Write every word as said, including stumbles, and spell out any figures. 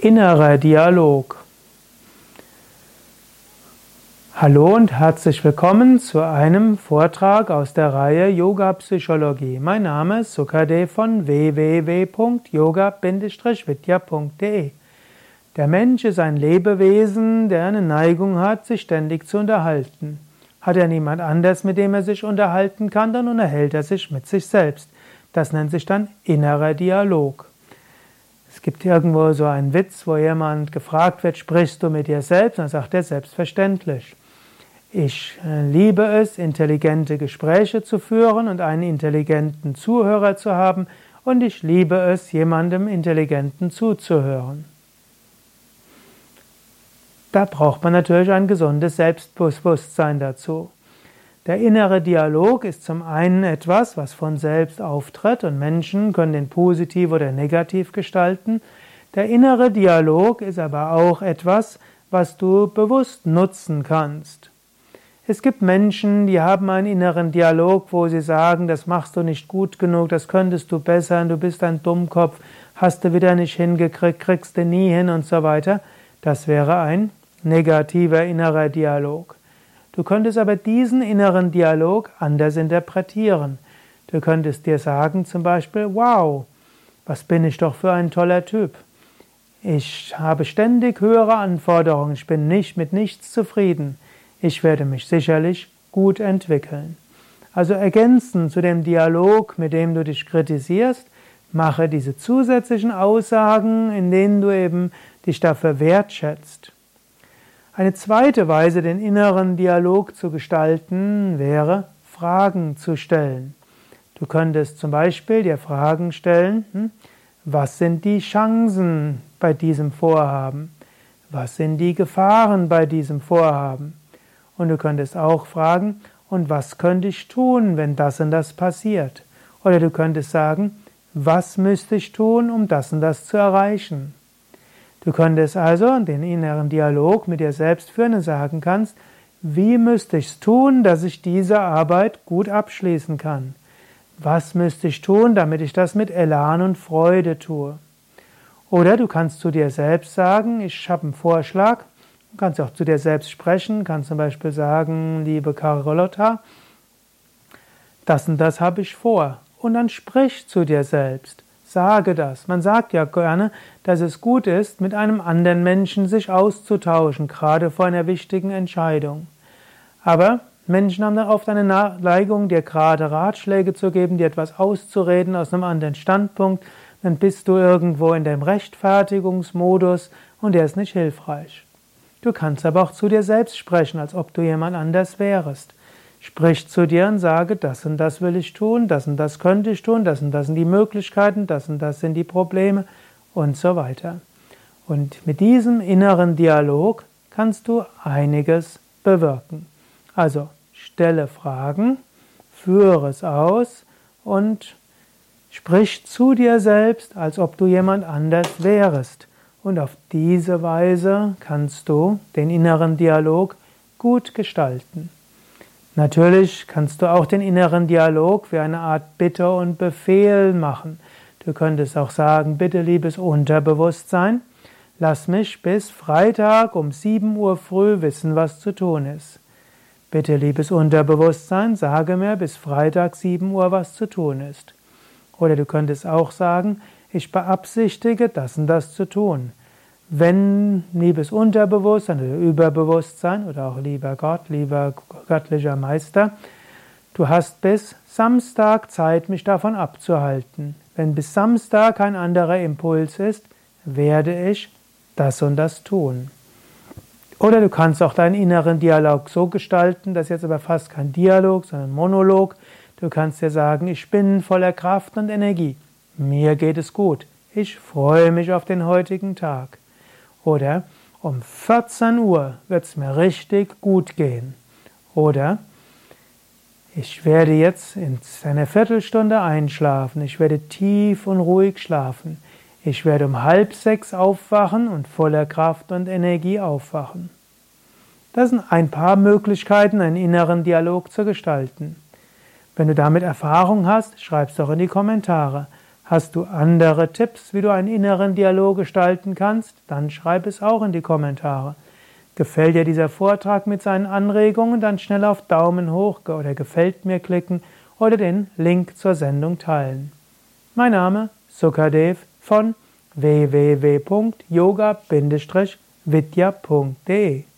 Innerer Dialog. Hallo und herzlich willkommen zu einem Vortrag aus der Reihe Yoga Psychologie. Mein Name ist Sukadev von w w w punkt yoga vidya punkt de. Der Mensch ist ein Lebewesen, der eine Neigung hat, sich ständig zu unterhalten. Hat er niemand anders, mit dem er sich unterhalten kann, dann unterhält er sich mit sich selbst. Das nennt sich dann innerer Dialog. Es gibt irgendwo so einen Witz, wo jemand gefragt wird, sprichst du mit dir selbst? Dann sagt er, selbstverständlich. Ich liebe es, intelligente Gespräche zu führen und einen intelligenten Zuhörer zu haben, und ich liebe es, jemandem Intelligenten zuzuhören. Da braucht man natürlich ein gesundes Selbstbewusstsein dazu. Der innere Dialog ist zum einen etwas, was von selbst auftritt, und Menschen können den positiv oder negativ gestalten. Der innere Dialog ist aber auch etwas, was du bewusst nutzen kannst. Es gibt Menschen, die haben einen inneren Dialog, wo sie sagen, das machst du nicht gut genug, das könntest du besser, du bist ein Dummkopf, hast du wieder nicht hingekriegt, kriegst du nie hin und so weiter. Das wäre ein negativer innerer Dialog. Du könntest aber diesen inneren Dialog anders interpretieren. Du könntest dir sagen zum Beispiel, wow, was bin ich doch für ein toller Typ. Ich habe ständig höhere Anforderungen, ich bin nicht mit nichts zufrieden. Ich werde mich sicherlich gut entwickeln. Also ergänzend zu dem Dialog, mit dem du dich kritisierst, mache diese zusätzlichen Aussagen, in denen du eben dich dafür wertschätzt. Eine zweite Weise, den inneren Dialog zu gestalten, wäre, Fragen zu stellen. Du könntest zum Beispiel dir Fragen stellen, hm, was sind die Chancen bei diesem Vorhaben? Was sind die Gefahren bei diesem Vorhaben? Und du könntest auch fragen, und was könnte ich tun, wenn das und das passiert? Oder du könntest sagen, was müsste ich tun, um das und das zu erreichen? Du könntest also den inneren Dialog mit dir selbst führen und sagen kannst, wie müsste ich es tun, dass ich diese Arbeit gut abschließen kann? Was müsste ich tun, damit ich das mit Elan und Freude tue? Oder du kannst zu dir selbst sagen, ich habe einen Vorschlag, du kannst auch zu dir selbst sprechen, kannst zum Beispiel sagen, liebe Carlotta, das und das habe ich vor. Und dann sprich zu dir selbst. Sage das. Man sagt ja gerne, dass es gut ist, mit einem anderen Menschen sich auszutauschen, gerade vor einer wichtigen Entscheidung. Aber Menschen haben dann oft eine Neigung, dir gerade Ratschläge zu geben, dir etwas auszureden aus einem anderen Standpunkt. Dann bist du irgendwo in dem Rechtfertigungsmodus und der ist nicht hilfreich. Du kannst aber auch zu dir selbst sprechen, als ob du jemand anders wärest. Sprich zu dir und sage, das und das will ich tun, das und das könnte ich tun, das und das sind die Möglichkeiten, das und das sind die Probleme und so weiter. Und mit diesem inneren Dialog kannst du einiges bewirken. Also stelle Fragen, führe es aus und sprich zu dir selbst, als ob du jemand anders wärest. Und auf diese Weise kannst du den inneren Dialog gut gestalten. Natürlich kannst du auch den inneren Dialog wie eine Art Bitte und Befehl machen. Du könntest auch sagen, bitte liebes Unterbewusstsein, lass mich bis Freitag um sieben Uhr früh wissen, was zu tun ist. Bitte liebes Unterbewusstsein, sage mir bis Freitag sieben Uhr, was zu tun ist. Oder du könntest auch sagen, ich beabsichtige, das und das zu tun. Wenn, liebes Unterbewusstsein oder Überbewusstsein oder auch lieber Gott, lieber göttlicher Meister, du hast bis Samstag Zeit, mich davon abzuhalten. Wenn bis Samstag kein anderer Impuls ist, werde ich das und das tun. Oder du kannst auch deinen inneren Dialog so gestalten, das ist jetzt aber fast kein Dialog, sondern Monolog. Du kannst dir sagen, ich bin voller Kraft und Energie. Mir geht es gut. Ich freue mich auf den heutigen Tag. Oder um vierzehn Uhr wird es mir richtig gut gehen. Oder ich werde jetzt in einer Viertelstunde einschlafen. Ich werde tief und ruhig schlafen. Ich werde um halb sechs aufwachen und voller Kraft und Energie aufwachen. Das sind ein paar Möglichkeiten, einen inneren Dialog zu gestalten. Wenn du damit Erfahrung hast, schreib es doch in die Kommentare. Hast du andere Tipps, wie du einen inneren Dialog gestalten kannst? Dann schreib es auch in die Kommentare. Gefällt dir dieser Vortrag mit seinen Anregungen? Dann schnell auf Daumen hoch oder Gefällt mir klicken oder den Link zur Sendung teilen. Mein Name Sukadev von w w w punkt yoga Bindestrich vidya punkt de